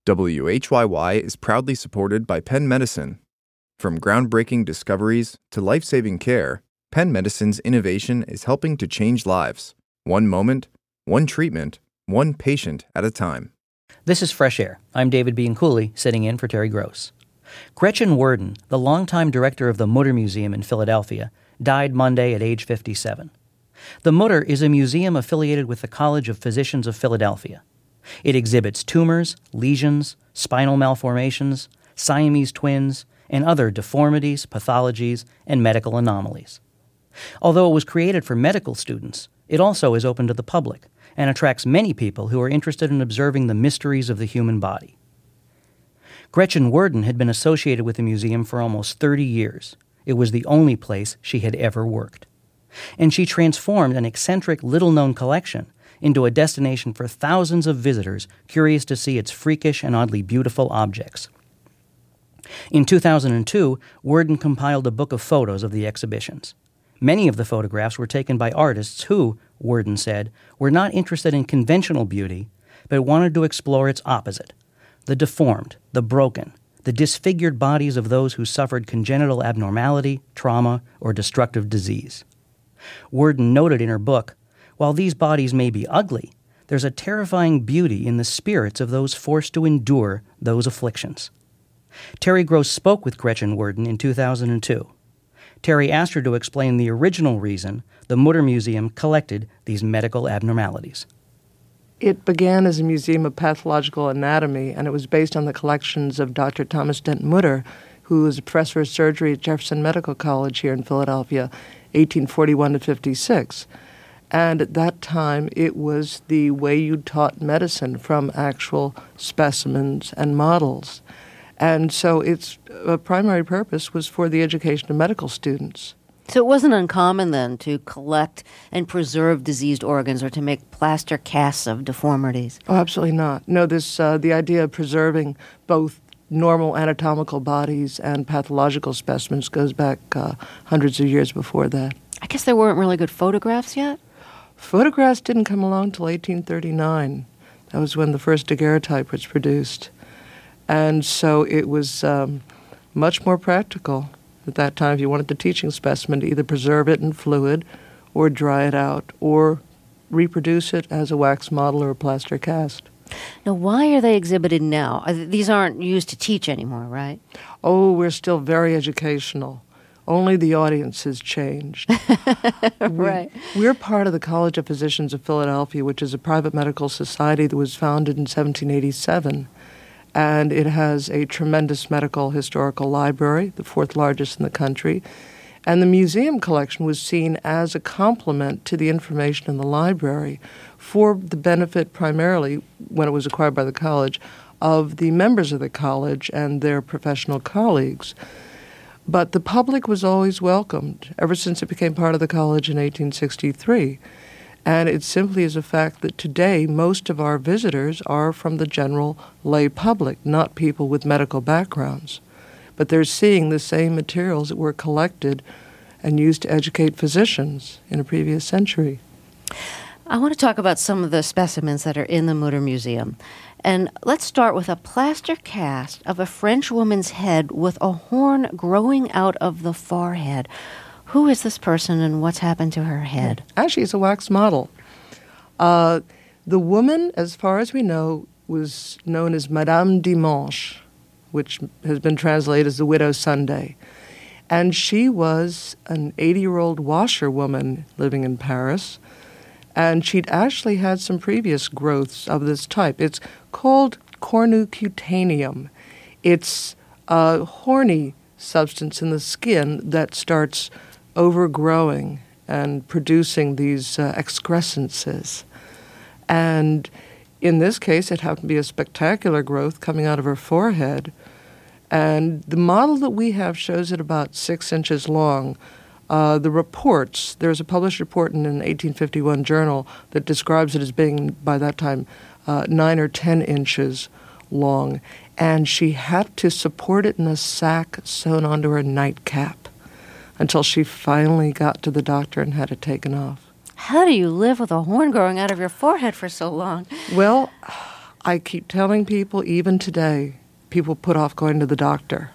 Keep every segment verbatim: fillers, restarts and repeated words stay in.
W H Y Y is proudly supported by Penn Medicine. From groundbreaking discoveries to life-saving care, Penn Medicine's innovation is helping to change lives, one moment, one treatment, one patient at a time. This is Fresh Air. I'm David Bianculli, sitting in for Terry Gross. Gretchen Worden, the longtime director of the Mutter Museum in Philadelphia, died Monday at age fifty-seven. The Mutter is a museum affiliated with the College of Physicians of Philadelphia. It exhibits tumors, lesions, spinal malformations, Siamese twins, and other deformities, pathologies, and medical anomalies. Although it was created for medical students, it also is open to the public and attracts many people who are interested in observing the mysteries of the human body. Gretchen Worden had been associated with the museum for almost thirty years. It was the only place she had ever worked. And she transformed an eccentric, little-known collection into a destination for thousands of visitors curious to see its freakish and oddly beautiful objects. In two thousand two, Worden compiled a book of photos of the exhibitions. Many of the photographs were taken by artists who, Worden said, were not interested in conventional beauty, but wanted to explore its opposite, the deformed, the broken, the disfigured bodies of those who suffered congenital abnormality, trauma, or destructive disease. Worden noted in her book, while these bodies may be ugly, there's a terrifying beauty in the spirits of those forced to endure those afflictions. Terry Gross spoke with Gretchen Worden in two thousand two. Terry asked her to explain the original reason the Mutter Museum collected these medical abnormalities. It began as a museum of pathological anatomy, and it was based on the collections of Doctor Thomas Dent Mutter, who was a professor of surgery at Jefferson Medical College here in Philadelphia, eighteen forty-one to fifty-six. And at that time, it was the way you taught medicine from actual specimens and models. And so its uh, primary purpose was for the education of medical students. So it wasn't uncommon then to collect and preserve diseased organs or to make plaster casts of deformities? Oh, absolutely not. No, this uh, the idea of preserving both normal anatomical bodies and pathological specimens goes back uh, hundreds of years before that. I guess there weren't really good photographs yet? Photographs didn't come along until eighteen thirty-nine. That was when the first daguerreotype was produced. And so it was um, much more practical at that time if you wanted the teaching specimen to either preserve it in fluid or dry it out or reproduce it as a wax model or a plaster cast. Now, why are they exhibited now? These aren't used to teach anymore, right? Oh, we're still very educational. Only the audience has changed. Right. We, we're part of the College of Physicians of Philadelphia, which is a private medical society that was founded in seventeen eighty-seven. And it has a tremendous medical historical library, the fourth largest in the country. And the museum collection was seen as a complement to the information in the library for the benefit primarily, when it was acquired by the college, of the members of the college and their professional colleagues. But the public was always welcomed, ever since it became part of the college in eighteen sixty-three. And it simply is a fact that today most of our visitors are from the general lay public, not people with medical backgrounds. But they're seeing the same materials that were collected and used to educate physicians in a previous century. I want to talk about some of the specimens that are in the Mutter Museum. And let's start with a plaster cast of a French woman's head with a horn growing out of the forehead. Who is this person and what's happened to her head? Actually, it's a wax model. Uh, the woman, as far as we know, was known as Madame Dimanche, which has been translated as the Widow Sunday. And she was an eighty-year-old washerwoman living in Paris. And she'd actually had some previous growths of this type. It's called cornucutaneum. It's a horny substance in the skin that starts overgrowing and producing these uh, excrescences. And in this case, it happened to be a spectacular growth coming out of her forehead. And the model that we have shows it about six inches long. Uh, the reports, there's a published report in an eighteen fifty-one journal that describes it as being, by that time, uh, nine or ten inches long. And she had to support it in a sack sewn onto her nightcap until she finally got to the doctor and had it taken off. How do you live with a horn growing out of your forehead for so long? Well, I keep telling people, even today, people put off going to the doctor.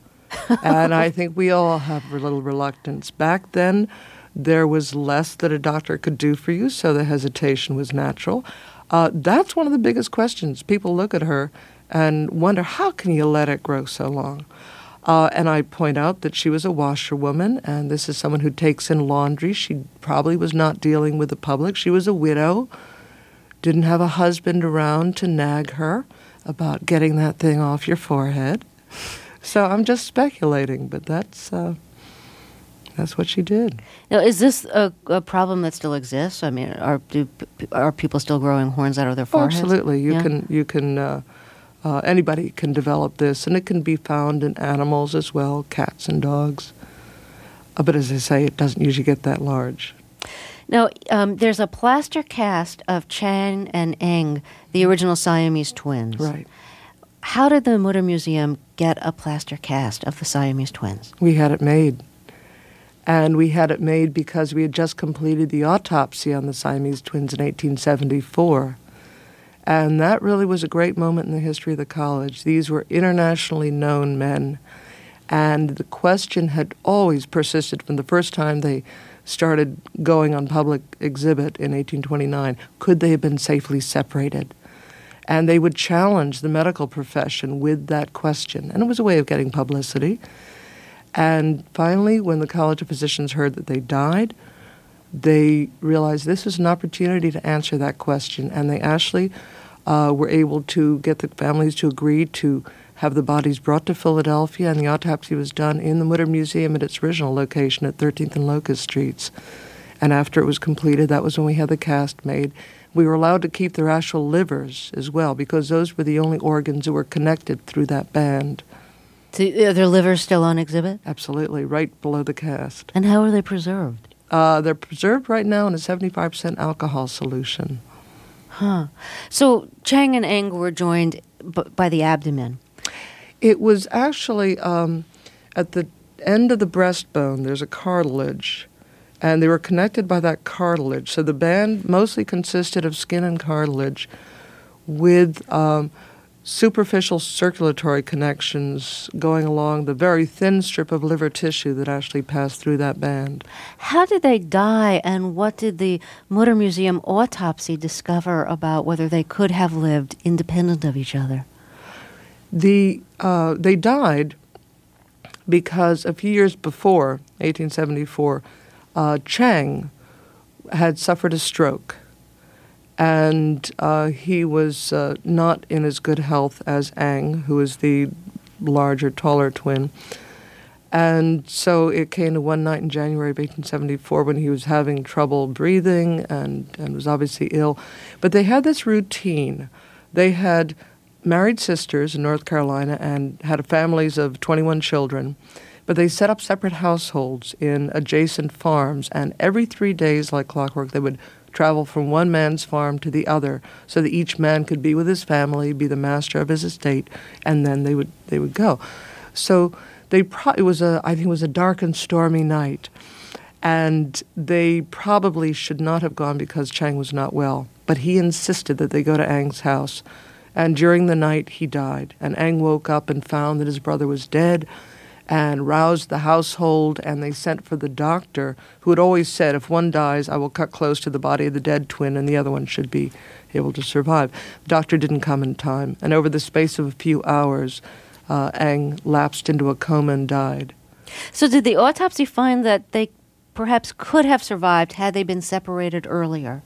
And I think we all have a little reluctance. Back then, there was less that a doctor could do for you, so the hesitation was natural. Uh, that's one of the biggest questions. People look at her and wonder, how can you let it grow so long? Uh, and I point out that she was a washerwoman, and this is someone who takes in laundry. She probably was not dealing with the public. She was a widow, didn't have a husband around to nag her about getting that thing off your forehead. So I'm just speculating, but that's uh, that's what she did. Now, is this a, a problem that still exists? I mean, are do, are people still growing horns out of their Oh, foreheads? absolutely. You Yeah. can you can uh, uh, anybody can develop this, and it can be found in animals as well, cats and dogs. Uh, but as I say, it doesn't usually get that large. Now, um, there's a plaster cast of Chang and Eng, the original Siamese twins. Right. How did the Mutter Museum get a plaster cast of the Siamese twins? We had it made. And we had it made because we had just completed the autopsy on the Siamese twins in eighteen seventy-four. And that really was a great moment in the history of the college. These were internationally known men. And the question had always persisted from the first time they started going on public exhibit in eighteen twenty-nine. Could they have been safely separated? And they would challenge the medical profession with that question. And it was a way of getting publicity. And finally, when the College of Physicians heard that they died, they realized this was an opportunity to answer that question. And they actually uh, were able to get the families to agree to have the bodies brought to Philadelphia, and the autopsy was done in the Mutter Museum at its original location at thirteenth and Locust Streets. And after it was completed, that was when we had the cast made. We were allowed to keep their actual livers as well, because those were the only organs that were connected through that band. So, are their livers still on exhibit? Absolutely, right below the cast. And how are they preserved? Uh, they're preserved right now in a seventy-five percent alcohol solution. Huh. So Chang and Eng were joined b- by the abdomen. It was actually um, at the end of the breastbone, there's a cartilage, and they were connected by that cartilage. So the band mostly consisted of skin and cartilage with um, superficial circulatory connections going along the very thin strip of liver tissue that actually passed through that band. How did they die, and what did the Mutter Museum autopsy discover about whether they could have lived independent of each other? The uh, they died because a few years before, eighteen seventy-four, uh, Chang had suffered a stroke, and uh, he was uh, not in as good health as Eng, who was the larger, taller twin. And so it came to one night in January of eighteen seventy-four when he was having trouble breathing and, and was obviously ill. But they had this routine. They had married sisters in North Carolina and had families of twenty-one children, but they set up separate households in adjacent farms, and every three days, like clockwork, they would travel from one man's farm to the other so that each man could be with his family, be the master of his estate, and then they would they would go. So they pro- it was a I think it was a dark and stormy night, and they probably should not have gone because Chang was not well, but he insisted that they go to Eng's house. And during the night, he died. And Eng woke up and found that his brother was dead and roused the household, and they sent for the doctor, who had always said, if one dies, I will cut close to the body of the dead twin, and the other one should be able to survive. The doctor didn't come in time, and over the space of a few hours, uh, Eng lapsed into a coma and died. So did the autopsy find that they perhaps could have survived had they been separated earlier?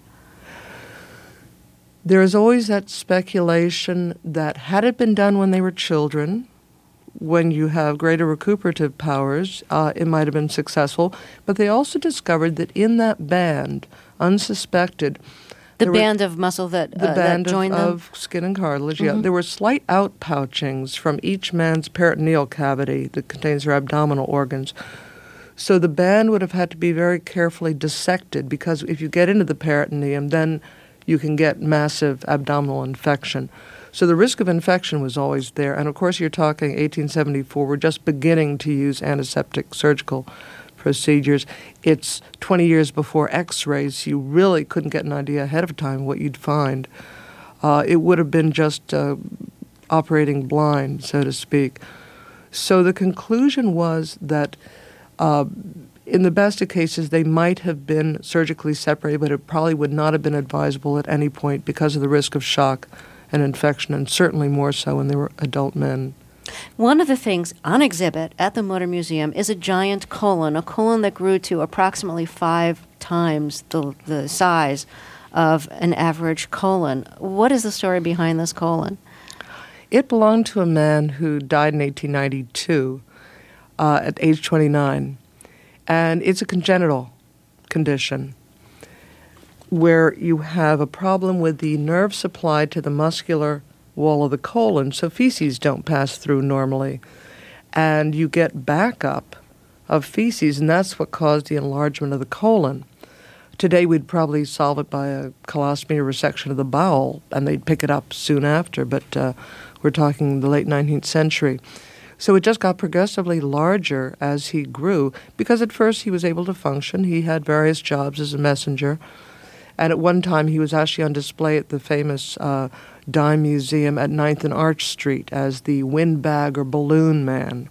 There is always that speculation that had it been done when they were children, when you have greater recuperative powers, uh, it might have been successful. But they also discovered that in that band, unsuspected, The there band were, of muscle that, the uh, band that joined of, them? of skin and cartilage, Mm-hmm. yeah. There were slight outpouchings from each man's peritoneal cavity that contains their abdominal organs. So the band would have had to be very carefully dissected, because if you get into the peritoneum, then you can get massive abdominal infection. So the risk of infection was always there. And of course, you're talking eighteen seventy-four. We're just beginning to use antiseptic surgical procedures. It's twenty years before X-rays. You really couldn't get an idea ahead of time what you'd find. Uh, it would have been just uh, operating blind, so to speak. So the conclusion was that uh, in the best of cases, they might have been surgically separated, but it probably would not have been advisable at any point because of the risk of shock and infection, and certainly more so when they were adult men. One of the things on exhibit at the Motor Museum is a giant colon, a colon that grew to approximately five times the, the size of an average colon. What is the story behind this colon? It belonged to a man who died in eighteen ninety-two uh, at age twenty-nine. And it's a congenital condition where you have a problem with the nerve supply to the muscular wall of the colon, so feces don't pass through normally. And you get backup of feces, and that's what caused the enlargement of the colon. Today we'd probably solve it by a colostomy or resection of the bowel, and they'd pick it up soon after, but uh, we're talking the late nineteenth century. So it just got progressively larger as he grew, because at first he was able to function. He had various jobs as a messenger, and at one time he was actually on display at the famous uh, Dime Museum at ninth and Arch Street as the windbag or balloon man.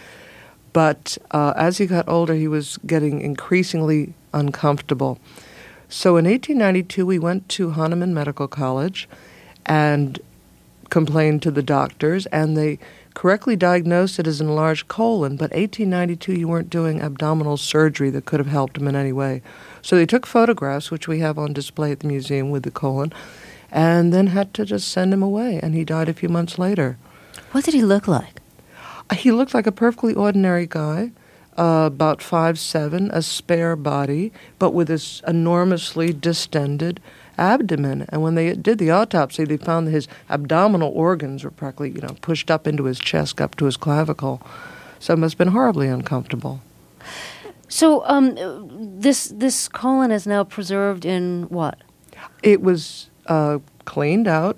But uh, as he got older, he was getting increasingly uncomfortable. So in eighteen ninety-two, we went to Hahnemann Medical College and complained to the doctors, and they correctly diagnosed it as an enlarged colon, but eighteen ninety-two you weren't doing abdominal surgery that could have helped him in any way. So they took photographs, which we have on display at the museum with the colon, and then had to just send him away, and he died a few months later. What did he look like? He looked like a perfectly ordinary guy, uh, about five seven, a spare body, but with this enormously distended abdomen. And when they did the autopsy, they found that his abdominal organs were practically, you know, pushed up into his chest, up to his clavicle. So it must have been horribly uncomfortable. So um, this this colon is now preserved in what? It was uh, cleaned out,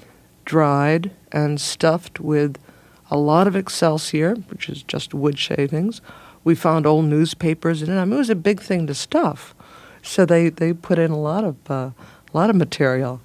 dried, and stuffed with a lot of excelsior, which is just wood shavings. We found old newspapers in it. I mean, it was a big thing to stuff. So they, they put in a lot of uh, a lot of material.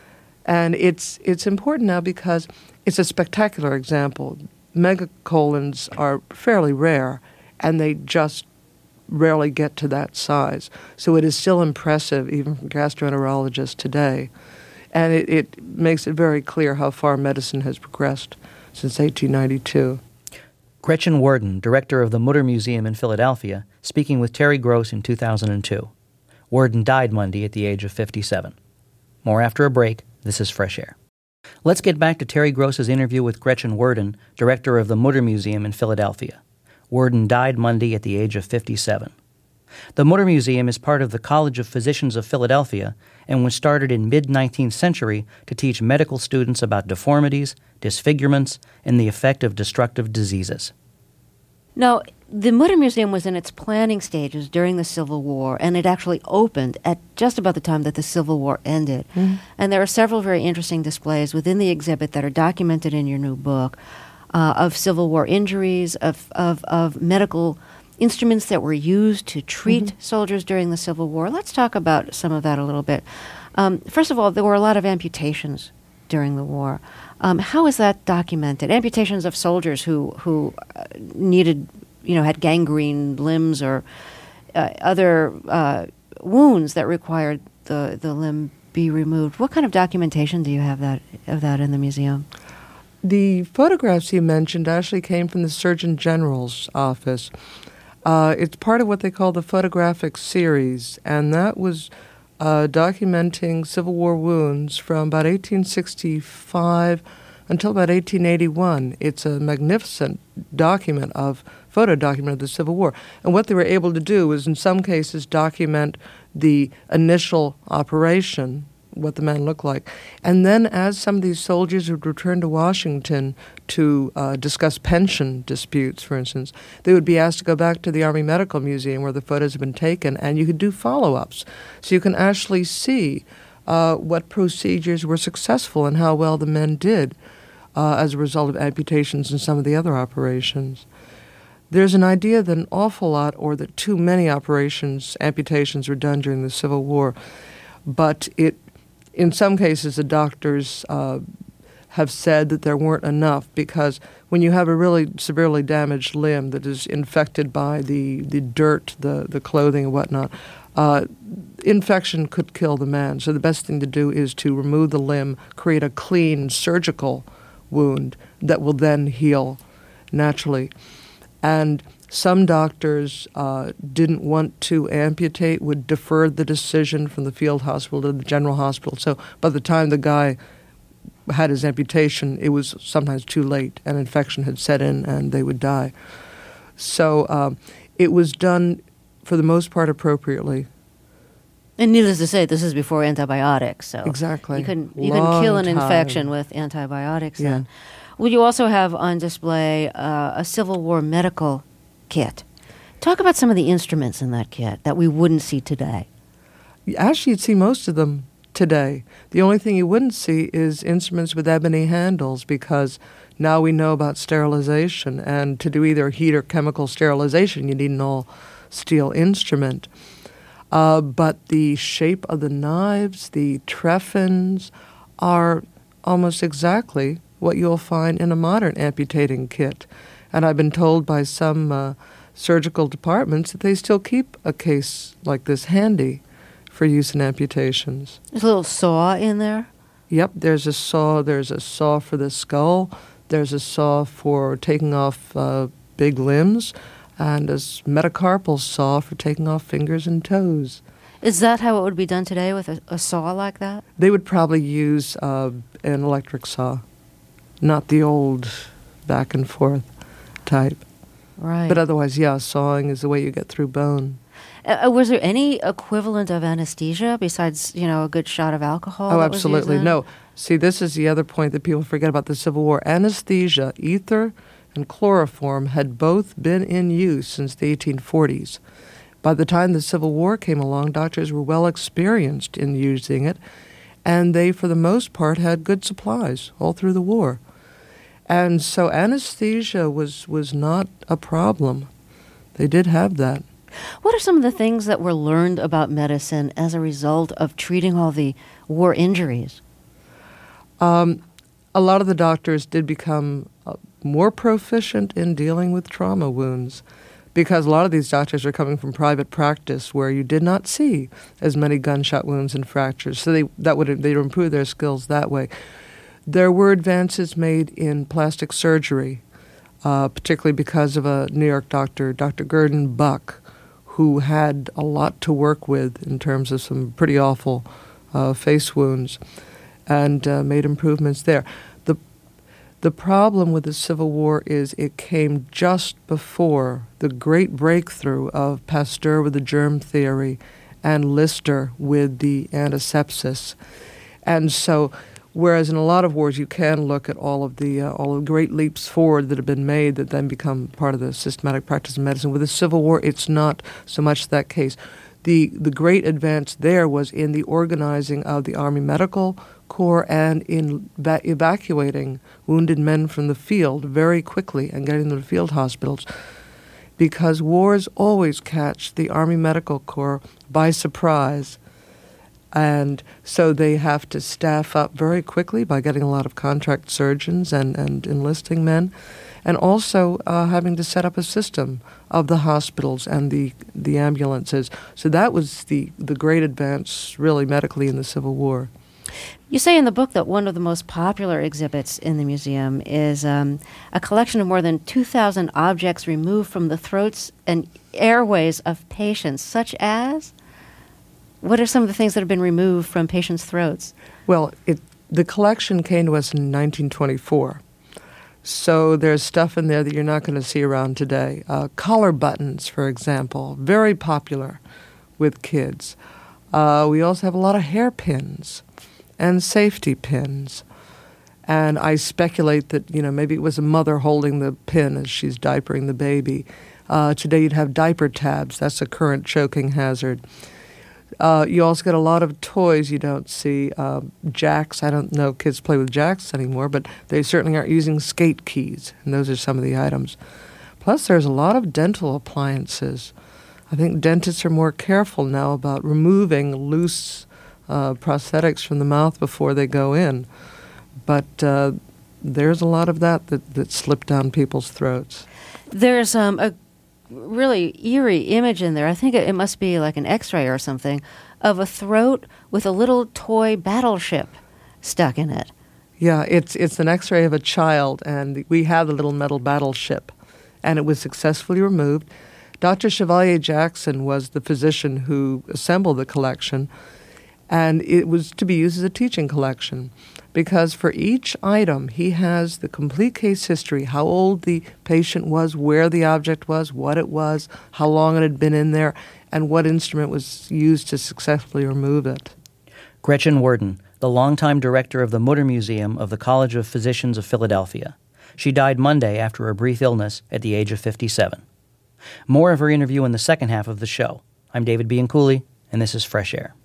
And it's it's important now because it's a spectacular example. Megacolons are fairly rare, and they just rarely get to that size. So it is still impressive, even from gastroenterologists today. And it, it makes it very clear how far medicine has progressed since eighteen ninety-two. Gretchen Worden, director of the Mutter Museum in Philadelphia, speaking with Terry Gross in two thousand two. Worden died Monday at the age of fifty-seven. More after a break. This is Fresh Air. Let's get back to Terry Gross's interview with Gretchen Worden, director of the Mutter Museum in Philadelphia. Worden died Monday at the age of fifty-seven. The Mutter Museum is part of the College of Physicians of Philadelphia and was started in mid-nineteenth century to teach medical students about deformities, disfigurements, and the effect of destructive diseases. Now, the Mutter Museum was in its planning stages during the Civil War, and it actually opened at just about the time that the Civil War ended. Mm-hmm. And there are several very interesting displays within the exhibit that are documented in your new book uh, of Civil War injuries, of, of, of medical instruments that were used to treat mm-hmm. soldiers during the Civil War. Let's talk about some of that a little bit. Um, first of all, there were a lot of amputations during the war. Um, how is that documented? Amputations of soldiers who who uh, needed, you know, had gangrene limbs or uh, other uh, wounds that required the, the limb be removed. What kind of documentation do you have that of that in the museum? The photographs you mentioned actually came from the Surgeon General's office. Uh, it's part of what they call the photographic series, and that was uh, documenting Civil War wounds from about eighteen sixty-five until about eighteen eighty-one. It's a magnificent document of, photo document of the Civil War. And what they were able to do was, in some cases, document the initial operation, what the man looked like. And then as some of these soldiers would return to Washington to uh, discuss pension disputes, for instance, they would be asked to go back to the Army Medical Museum where the photos have been taken, and you could do follow-ups. So you can actually see uh, what procedures were successful and how well the men did uh, as a result of amputations and some of the other operations. There's an idea that an awful lot, or that too many operations, amputations, were done during the Civil War, but it in some cases, the doctors uh, have said that there weren't enough, because when you have a really severely damaged limb that is infected by the, the dirt, the, the clothing and whatnot, uh, infection could kill the man. So the best thing to do is to remove the limb, create a clean surgical wound that will then heal naturally. And some doctors uh, didn't want to amputate, would defer the decision from the field hospital to the general hospital. So by the time the guy had his amputation, it was sometimes too late. An infection had set in and they would die. So um, it was done, for the most part, appropriately. And needless to say, this is before antibiotics. So exactly. You couldn't, you couldn't kill an Long infection time. with antibiotics Yeah. then. Well, you also have on display uh, a Civil War medical kit. Talk about some of the instruments in that kit that we wouldn't see today. Actually, you'd see most of them today. The only thing you wouldn't see is instruments with ebony handles, because now we know about sterilization, and to do either heat or chemical sterilization, you need an all-steel instrument. Uh, but the shape of the knives, the treffins, are almost exactly what you'll find in a modern amputating kit. And I've been told by some uh, surgical departments that they still keep a case like this handy for use in amputations. There's a little saw in there. Yep, there's a saw. There's a saw for the skull. There's a saw for taking off uh, big limbs, and a metacarpal saw for taking off fingers and toes. Is that how it would be done today with a, a saw like that? They would probably use uh, an electric saw, not the old back and forth type. Right. But otherwise, yeah, sawing is the way you get through bone. Uh, was there any equivalent of anesthesia besides, you know, a good shot of alcohol? Oh, that was absolutely. used then? No. See, this is the other point that people forget about the Civil War. Anesthesia, ether, and chloroform had both been in use since the eighteen forties. By the time the Civil War came along, doctors were well experienced in using it, and they, for the most part, had good supplies all through the war. And so anesthesia was, was not a problem. They did have that. What are some of the things that were learned about medicine as a result of treating all the war injuries? Um, a lot of the doctors did become uh, more proficient in dealing with trauma wounds, because a lot of these doctors are coming from private practice where you did not see as many gunshot wounds and fractures. So they that would they would improve their skills that way. There were advances made in plastic surgery, uh, particularly because of a New York doctor, Doctor Gurdon Buck, who had a lot to work with in terms of some pretty awful uh, face wounds, and uh, made improvements there. The the problem with the Civil War is it came just before the great breakthrough of Pasteur with the germ theory and Lister with the antisepsis. And so, whereas in a lot of wars you can look at all of the uh, all of the great leaps forward that have been made that then become part of the systematic practice of medicine, with the Civil War it's not so much that case. The the great advance there was in the organizing of the Army Medical Corps and in va- evacuating wounded men from the field very quickly and getting them to field hospitals, because wars always catch the Army Medical Corps by surprise. And so they have to staff up very quickly by getting a lot of contract surgeons and, and enlisting men, and also uh, having to set up a system of the hospitals and the, the ambulances. So that was the, the great advance, really, medically in the Civil War. You say in the book that one of the most popular exhibits in the museum is um, a collection of more than two thousand objects removed from the throats and airways of patients, such as... What are some of the things that have been removed from patients' throats? Well, it, the collection came to us in nineteen twenty-four. So there's stuff in there that you're not going to see around today. Uh, collar buttons, for example, very popular with kids. Uh, we also have a lot of hairpins and safety pins. And I speculate that, you know, maybe it was a mother holding the pin as she's diapering the baby. Uh, today you'd have diaper tabs. That's a current choking hazard. Uh, you also get a lot of toys you don't see. Uh, jacks. I don't know if kids play with jacks anymore, but they certainly aren't using skate keys, and those are some of the items. Plus, there's a lot of dental appliances. I think dentists are more careful now about removing loose uh, prosthetics from the mouth before they go in. But uh, there's a lot of that, that that slipped down people's throats. There's um, a really eerie image in there. I think it, it must be like an X-ray or something, of a throat with a little toy battleship stuck in it. Yeah, it's it's an X-ray of a child, and we have the little metal battleship, and it was successfully removed. Doctor Chevalier Jackson was the physician who assembled the collection, and it was to be used as a teaching collection, because for each item he has the complete case history, how old the patient was, where the object was, what it was, how long it had been in there, and what instrument was used to successfully remove it. Gretchen Worden, the longtime director of the Mutter Museum of the College of Physicians of Philadelphia. She died Monday after a brief illness at the age of fifty-seven. More of her interview in the second half of the show. I'm David Bianculli, and this is Fresh Air.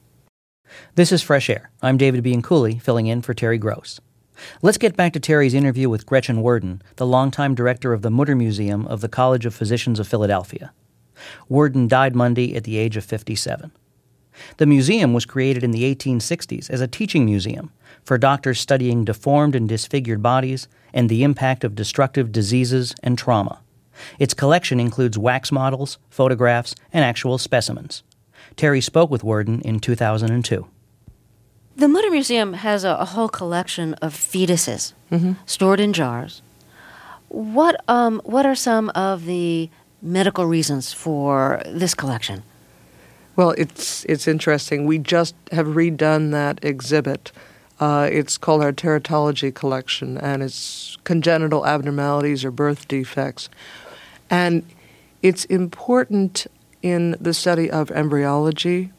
This is Fresh Air. I'm David Bianculli, filling in for Terry Gross. Let's get back to Terry's interview with Gretchen Worden, the longtime director of the Mutter Museum of the College of Physicians of Philadelphia. Worden died Monday at the age of fifty-seven. The museum was created in the eighteen sixties as a teaching museum for doctors studying deformed and disfigured bodies and the impact of destructive diseases and trauma. Its collection includes wax models, photographs, and actual specimens. Terry spoke with Worden in two thousand two. The Mutter Museum has a, a whole collection of fetuses mm-hmm. stored in jars. What um what are some of the medical reasons for this collection? Well, it's it's interesting. We just have redone that exhibit. Uh, it's called our teratology collection, and it's congenital abnormalities or birth defects. And it's important in the study of embryology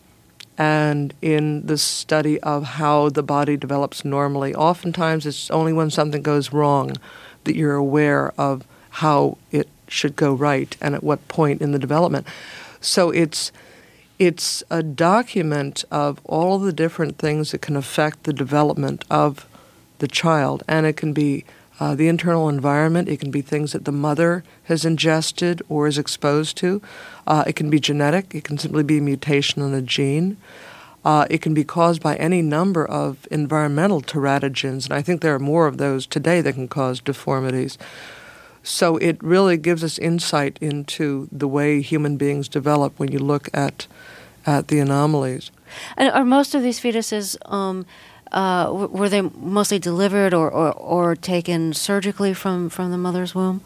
and in the study of how the body develops normally. Oftentimes, it's only when something goes wrong that you're aware of how it should go right and at what point in the development. So it's It's a document of all the different things that can affect the development of the child, and it can be uh, the internal environment, it can be things that the mother has ingested or is exposed to, uh, it can be genetic, it can simply be a mutation in a gene, uh, it can be caused by any number of environmental teratogens, and I think there are more of those today that can cause deformities. So it really gives us insight into the way human beings develop when you look at at the anomalies. And are most of these fetuses, um, uh, w- were they mostly delivered or, or, or taken surgically from, from the mother's womb?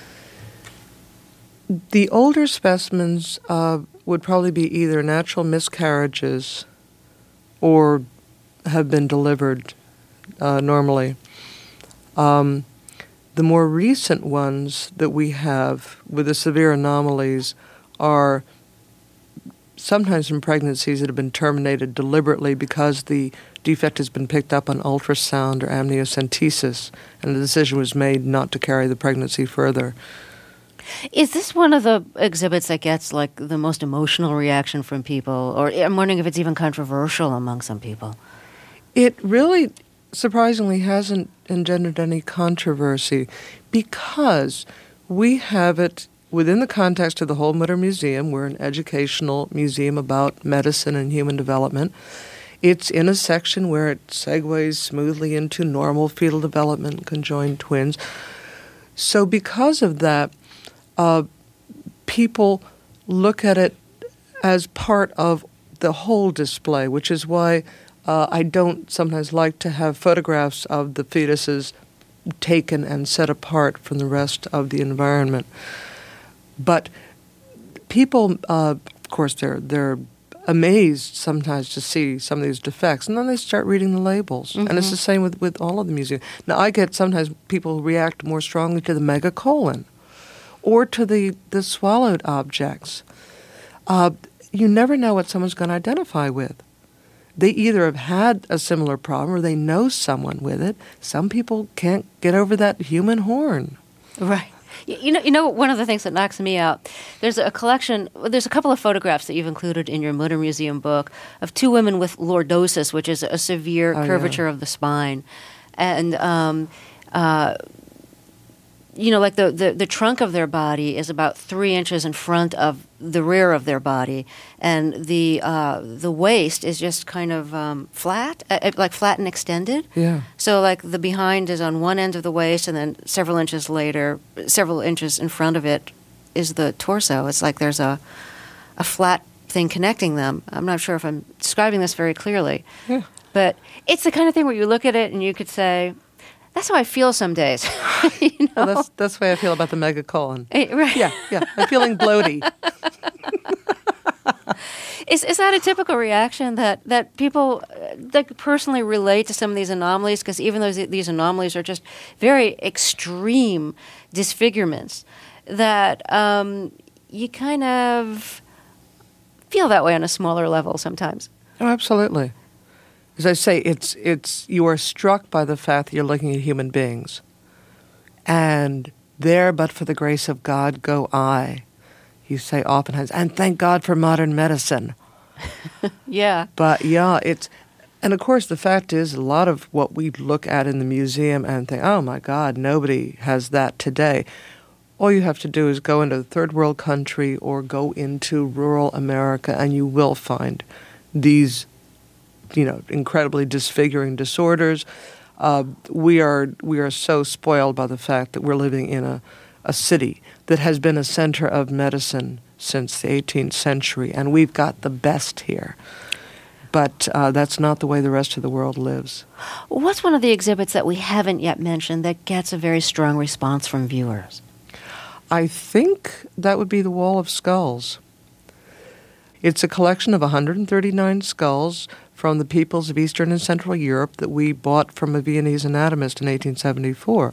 The older specimens uh, would probably be either natural miscarriages or have been delivered uh, normally. Um, The more recent ones that we have with the severe anomalies are sometimes from pregnancies that have been terminated deliberately because the defect has been picked up on ultrasound or amniocentesis, and the decision was made not to carry the pregnancy further. Is this one of the exhibits that gets like the most emotional reaction from people? Or I'm wondering if it's even controversial among some people. It really surprisingly hasn't engendered any controversy because we have it within the context of the whole Mutter Museum. We're an educational museum about medicine and human development. It's in a section where it segues smoothly into normal fetal development, conjoined twins. So because of that, uh, people look at it as part of the whole display, which is why Uh, I don't sometimes like to have photographs of the fetuses taken and set apart from the rest of the environment. But people, uh, of course, they're they're amazed sometimes to see some of these defects, and then they start reading the labels. Mm-hmm. And it's the same with, with all of the museums. Now, I get sometimes people who react more strongly to the megacolon or to the, the swallowed objects. Uh, you never know what someone's going to identify with. They either have had a similar problem or they know someone with it. Some people can't get over that human horn. Right. You know, you know, one of the things that knocks me out, there's a collection, there's a couple of photographs that you've included in your Mutter Museum book of two women with lordosis, which is a severe oh, curvature yeah. of the spine. And um, uh, you know, like the, the, the trunk of their body is about three inches in front of the rear of their body, and the uh, the waist is just kind of um, flat, uh, like flat and extended. Yeah. So like the behind is on one end of the waist, and then several inches later, several inches in front of it is the torso. It's like there's a a flat thing connecting them. I'm not sure if I'm describing this very clearly, Yeah. but it's the kind of thing where you look at it and you could say, that's how I feel some days. you know? Well, that's that's the way I feel about the megacolon. Eh, right. Yeah, yeah. I'm feeling bloaty. Is is that a typical reaction that, that people uh, that personally relate to some of these anomalies? Because even though these anomalies are just very extreme disfigurements, that um, you kind of feel that way on a smaller level sometimes. Oh, absolutely. As I say, it's it's you are struck by the fact that you're looking at human beings, and there, but for the grace of God, go I. You say oftentimes, and thank God for modern medicine. Yeah. But yeah, it's, and of course the fact is, a lot of what we look at in the museum and think, oh my God, nobody has that today. All you have to do is go into a third world country or go into rural America, and you will find these, you know, incredibly disfiguring disorders. Uh, we are we are so spoiled by the fact that we're living in a, a city that has been a center of medicine since the eighteenth century, and we've got the best here. But uh, that's not the way the rest of the world lives. What's one of the exhibits that we haven't yet mentioned that gets a very strong response from viewers? I think that would be the Wall of Skulls. It's a collection of one hundred thirty-nine skulls from the peoples of Eastern and Central Europe that we bought from a Viennese anatomist in eighteen seventy-four.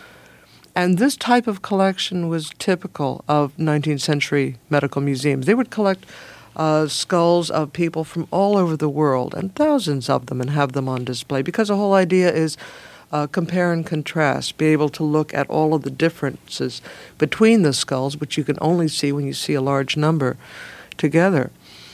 And this type of collection was typical of nineteenth century medical museums. They would collect uh, skulls of people from all over the world, and thousands of them, and have them on display, because the whole idea is Uh, compare and contrast, be able to look at all of the differences between the skulls, which you can only see when you see a large number together.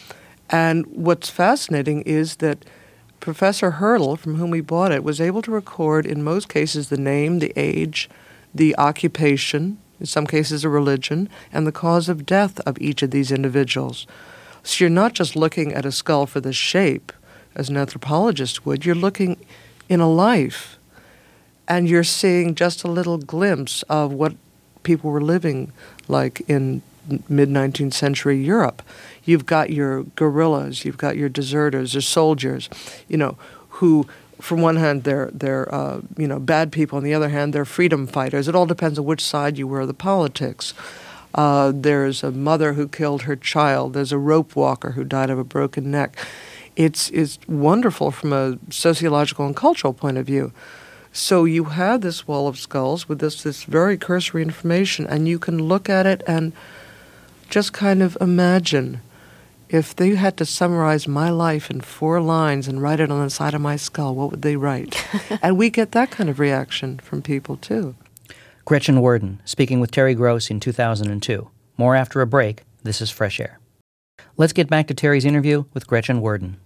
And what's fascinating is that Professor Hurdle, from whom we bought it, was able to record, in most cases, the name, the age, the occupation, in some cases a religion, and the cause of death of each of these individuals. So you're not just looking at a skull for the shape, as an anthropologist would, you're looking in a life. And you're seeing just a little glimpse of what people were living like in mid-nineteenth century Europe. You've got your guerrillas, you've got your deserters, your soldiers, you know, who, from one hand, they're, they're uh, you know, bad people. On the other hand, they're freedom fighters. It all depends on which side you were of the politics. Uh, there's a mother who killed her child. There's a rope walker who died of a broken neck. It's, it's wonderful from a sociological and cultural point of view. So you have this wall of skulls with this, this very cursory information, and you can look at it and just kind of imagine if they had to summarize my life in four lines and write it on the side of my skull, what would they write? And we get that kind of reaction from people, too. Gretchen Worden, speaking with Terry Gross in two thousand two. More after a break. This is Fresh Air. Let's get back to Terry's interview with Gretchen Worden.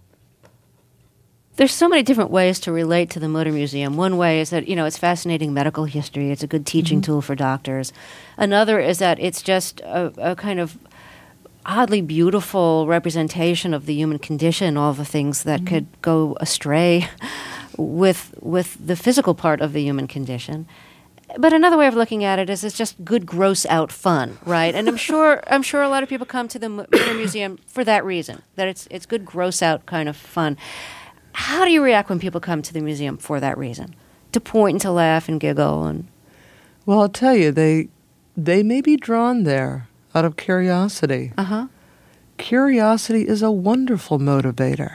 There's so many different ways to relate to the Motor Museum. One way is that, you know, it's fascinating medical history. It's a good teaching mm-hmm. tool for doctors. Another is that it's just a, a kind of oddly beautiful representation of the human condition, all the things that mm-hmm. could go astray with with the physical part of the human condition. But another way of looking at it is it's just good gross out fun, right? And I'm sure I'm sure a lot of people come to the Motor Museum for that reason, that it's it's good gross out kind of fun. How do you react when people come to the museum for that reason? To point and to laugh and giggle and Well, I'll tell you, they they may be drawn there out of curiosity. Uh-huh. Curiosity is a wonderful motivator.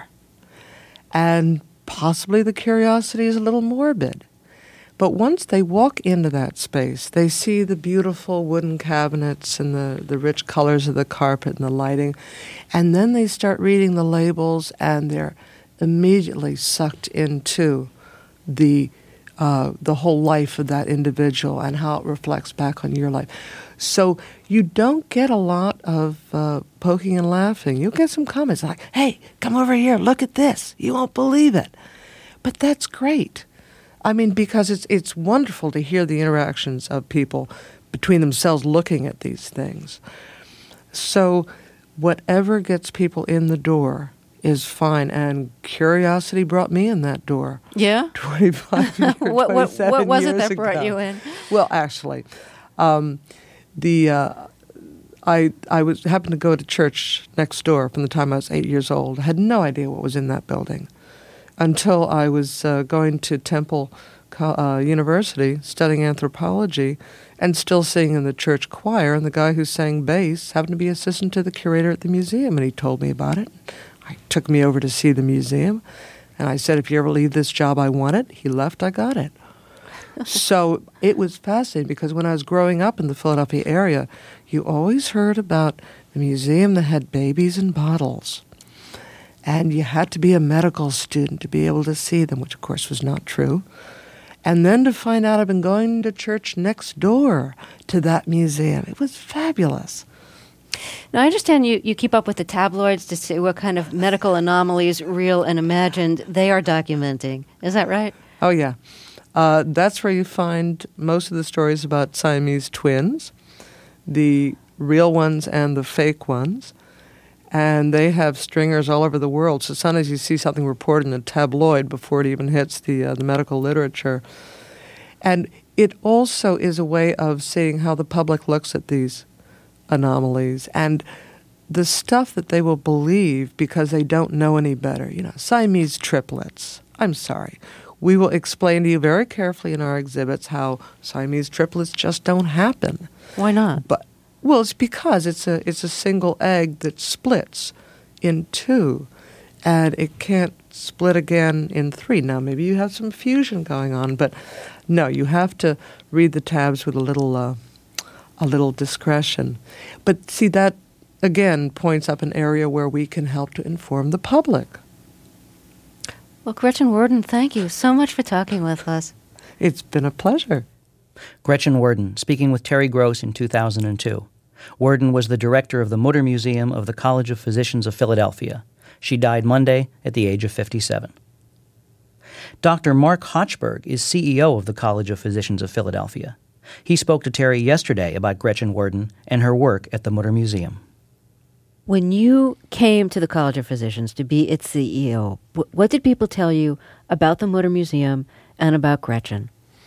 And possibly the curiosity is a little morbid. But once they walk into that space, they see the beautiful wooden cabinets and the, the rich colors of the carpet and the lighting, and then they start reading the labels, and they're immediately sucked into the uh, the whole life of that individual and how it reflects back on your life. So you don't get a lot of uh, poking and laughing. You'll get some comments like, hey, come over here, look at this. You won't believe it. But that's great. I mean, because it's it's wonderful to hear the interactions of people between themselves looking at these things. So whatever gets people in the door is fine, and curiosity brought me in that door. Yeah? twenty-five years, what, what, what was it that ago. brought you in? Well, actually, um, the uh, I I was happened to go to church next door from the time I was eight years old. I had no idea what was in that building until I was uh, going to Temple uh, University studying anthropology and still singing in the church choir. And the guy who sang bass happened to be assistant to the curator at the museum, and he told me about it. He took me over to see the museum, and I said, if you ever leave this job, I want it. He left, I got it. So it was fascinating because when I was growing up in the Philadelphia area, you always heard about the museum that had babies in bottles. And you had to be a medical student to be able to see them, which of course was not true. And then to find out I've been going to church next door to that museum. It was fabulous. Now, I understand you, you keep up with the tabloids to see what kind of medical anomalies, real and imagined, they are documenting. Is that right? Oh, yeah. Uh, that's where you find most of the stories about Siamese twins, the real ones and the fake ones. And they have stringers all over the world. So sometimes you see something reported in a tabloid before it even hits the uh, the medical literature. And it also is a way of seeing how the public looks at these anomalies and the stuff that they will believe because they don't know any better. You know, Siamese triplets. I'm sorry. We will explain to you very carefully in our exhibits how Siamese triplets just don't happen. Why not? But well, it's because it's a it's a single egg that splits in two, and it can't split again in three. Now, maybe you have some fusion going on, but no, you have to read the tabs with a little uh, a little discretion. But see, that again points up an area where we can help to inform the public. Well, Gretchen Worden, thank you so much for talking with us. It's been a pleasure. Gretchen Worden, speaking with Terry Gross in two thousand two. Worden was the director of the Mutter Museum of the College of Physicians of Philadelphia. She died Monday at the age of fifty-seven. Doctor Mark Hochberg is C E O of the College of Physicians of Philadelphia. He spoke to Terry yesterday about Gretchen Worden and her work at the Mutter Museum. When you came to the College of Physicians to be its C E O, what did people tell you about the Mutter Museum and about Gretchen?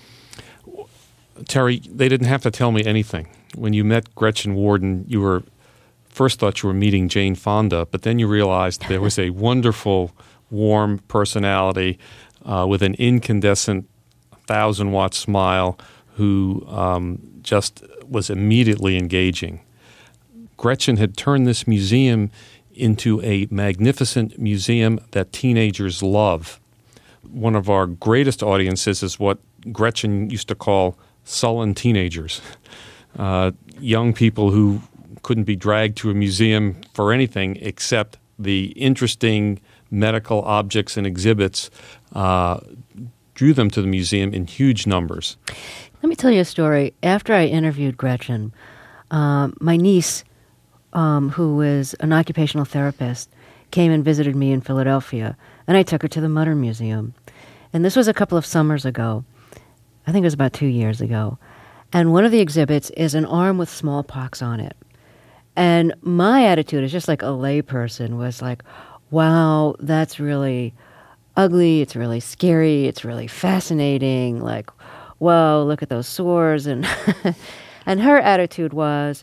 Terry, they didn't have to tell me anything. When you met Gretchen Worden, you were first thought you were meeting Jane Fonda, but then you realized there was a wonderful, warm personality uh, with an incandescent thousand-watt smile who um, just was immediately engaging. Gretchen had turned this museum into a magnificent museum that teenagers love. One of our greatest audiences is what Gretchen used to call sullen teenagers, uh, young people who couldn't be dragged to a museum for anything except the interesting medical objects and exhibits uh, drew them to the museum in huge numbers. Let me tell you a story. After I interviewed Gretchen, um, my niece, um, who was an occupational therapist, came and visited me in Philadelphia, and I took her to the Mutter Museum. And this was a couple of summers ago. I think it was about two years ago. And one of the exhibits is an arm with smallpox on it. And my attitude as just like a layperson was like, wow, that's really ugly, it's really scary, it's really fascinating, like, whoa, look at those sores. And and her attitude was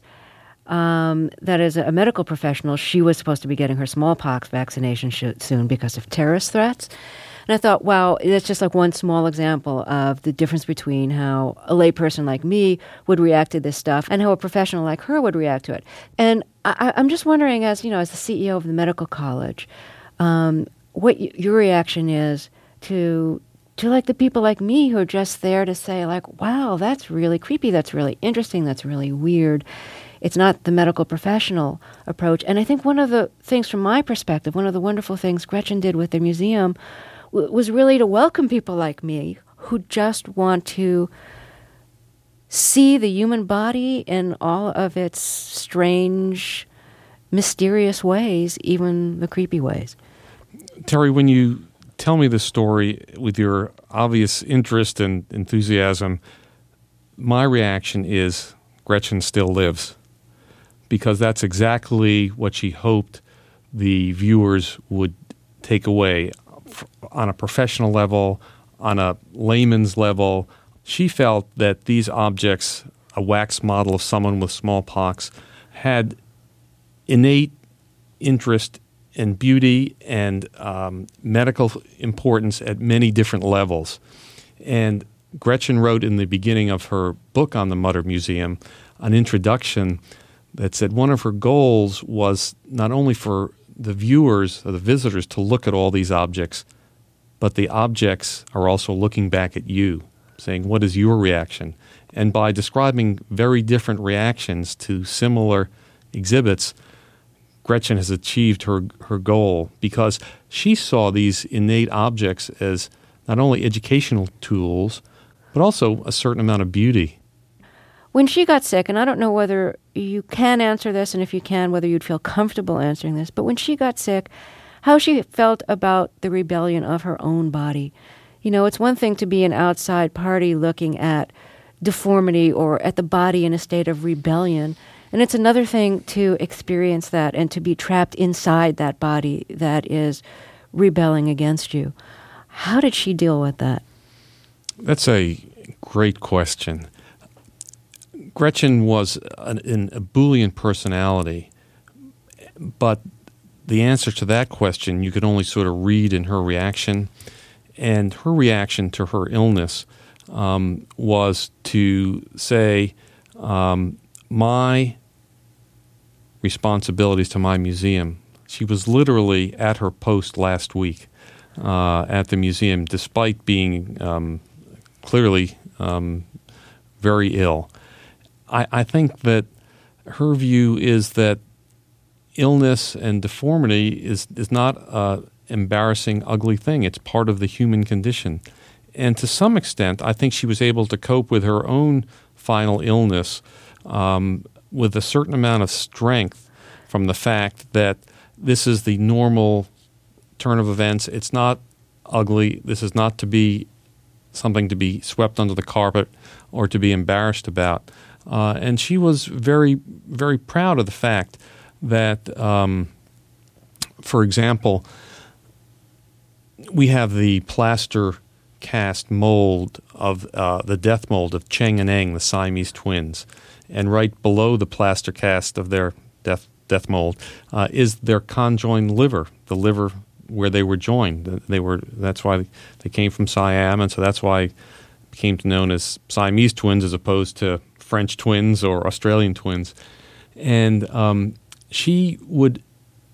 um, that as a medical professional, she was supposed to be getting her smallpox vaccination sh- soon because of terrorist threats. And I thought, wow, that's just like one small example of the difference between how a layperson like me would react to this stuff and how a professional like her would react to it. And I, I'm just wondering, as you know, as the C E O of the medical college, um, what y- your reaction is to to like the people like me who are just there to say, like, wow, that's really creepy, that's really interesting, that's really weird. It's not the medical professional approach. And I think one of the things from my perspective, one of the wonderful things Gretchen did with the museum was really to welcome people like me who just want to see the human body in all of its strange, mysterious ways, even the creepy ways. Terry, when you tell me this story with your obvious interest and enthusiasm, my reaction is Gretchen still lives, because that's exactly what she hoped the viewers would take away on a professional level, on a layman's level. She felt that these objects, a wax model of someone with smallpox, had innate interest and beauty and um, medical importance at many different levels. And Gretchen wrote in the beginning of her book on the Mutter Museum an introduction that said one of her goals was not only for the viewers or the visitors to look at all these objects, but the objects are also looking back at you, saying, what is your reaction? And by describing very different reactions to similar exhibits, Gretchen has achieved her, her goal, because she saw these innate objects as not only educational tools, but also a certain amount of beauty. When she got sick, and I don't know whether you can answer this, and if you can, whether you'd feel comfortable answering this, but when she got sick, how she felt about the rebellion of her own body. You know, it's one thing to be an outside party looking at deformity or at the body in a state of rebellion, and it's another thing to experience that and to be trapped inside that body that is rebelling against you. How did she deal with that? That's a great question. Gretchen was an, an, a Boolean personality, but the answer to that question you could only sort of read in her reaction. And her reaction to her illness um, was to say, um, my responsibilities to my museum. She was literally at her post last week uh, at the museum, despite being um, clearly um, very ill. I, I think that her view is that illness and deformity is, is not an embarrassing, ugly thing. It's part of the human condition. And to some extent, I think she was able to cope with her own final illness um, with a certain amount of strength from the fact that this is the normal turn of events. It's not ugly. This is not to be something to be swept under the carpet or to be embarrassed about. Uh, and she was very, very proud of the fact that, um, for example, we have the plaster cast mold of uh, the death mold of Cheng and Eng, the Siamese twins. And right below the plaster cast of their death death mold uh, is their conjoined liver, the liver where they were joined. They were that's why they came from Siam, and so that's why it became known as Siamese twins as opposed to French twins or Australian twins. And um, she would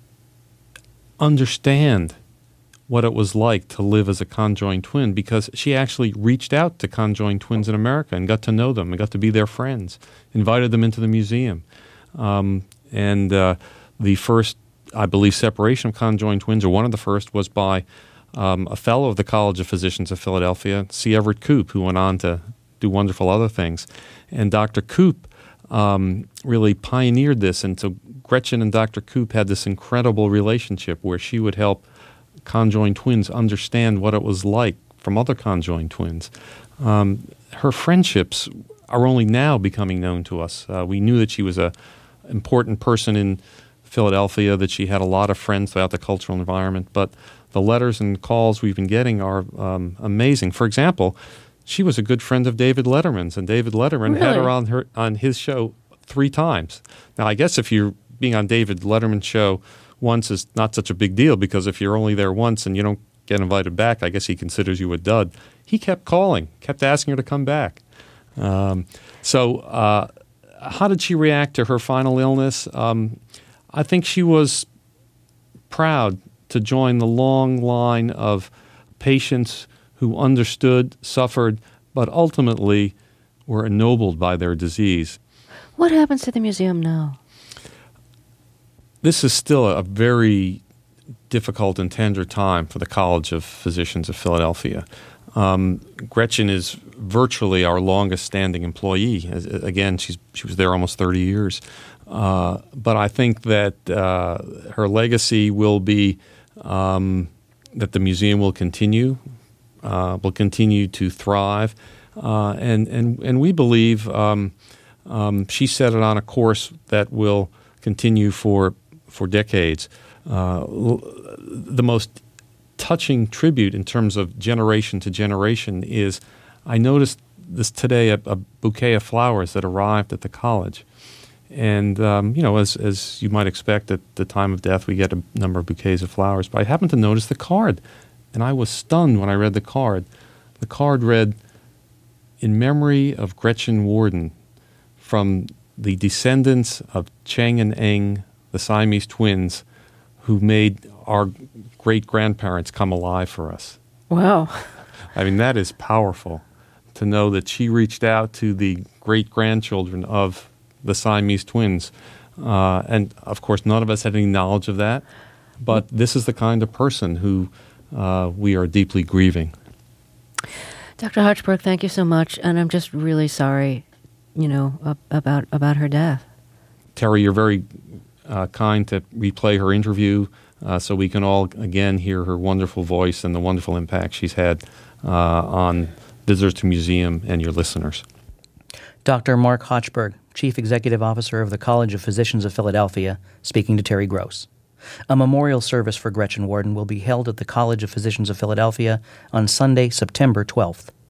understand what it was like to live as a conjoined twin, because she actually reached out to conjoined twins in America and got to know them and got to be their friends, invited them into the museum. Um, and uh, the first, I believe, separation of conjoined twins, or one of the first, was by um, a fellow of the College of Physicians of Philadelphia, C. Everett Koop, who went on to do wonderful other things. And Doctor Koop um, really pioneered this. And so Gretchen and Doctor Koop had this incredible relationship where she would help conjoined twins understand what it was like from other conjoined twins. Um, her friendships are only now becoming known to us. Uh, we knew that she was an important person in Philadelphia, that she had a lot of friends throughout the cultural environment, but the letters and calls we've been getting are um, amazing. For example, she was a good friend of David Letterman's, and David Letterman Really? had her on her on his show three times. Now, I guess if you're being on David Letterman's show once is not such a big deal, because if you're only there once and you don't get invited back, I guess he considers you a dud. He kept calling, kept asking her to come back. Um, so uh, how did she react to her final illness? Um, I think she was proud to join the long line of patients who understood, suffered, but ultimately were ennobled by their disease. What happens to the museum now? This is still a very difficult and tender time for the College of Physicians of Philadelphia. Um, Gretchen is virtually our longest-standing employee. As, again, she's she was there almost thirty years. Uh, but I think that uh, her legacy will be um, that the museum will continue, uh, will continue to thrive, uh, and and and we believe um, um, she set it on a course that will continue for for decades. Uh, the most touching tribute in terms of generation to generation is, I noticed this today, a, a bouquet of flowers that arrived at the college. And, um, you know, as as you might expect at the time of death, we get a number of bouquets of flowers. But I happened to notice the card, and I was stunned when I read the card. The card read, "In memory of Gretchen Worden, from the descendants of Cheng and Eng, the Siamese twins, who made our great-grandparents come alive for us." Wow. I mean, that is powerful, to know that she reached out to the great-grandchildren of the Siamese twins. Uh, and, of course, none of us had any knowledge of that. But this is the kind of person who uh, we are deeply grieving. Doctor Hochberg, thank you so much. And I'm just really sorry, you know, ab- about about her death. Terry, you're very uh, kind to replay her interview uh, so we can all, again, hear her wonderful voice and the wonderful impact she's had uh, on visitors to the museum and your listeners. Doctor Mark Hochberg, Chief Executive Officer of the College of Physicians of Philadelphia, speaking to Terry Gross. A memorial service for Gretchen Worden will be held at the College of Physicians of Philadelphia on Sunday, September twelfth.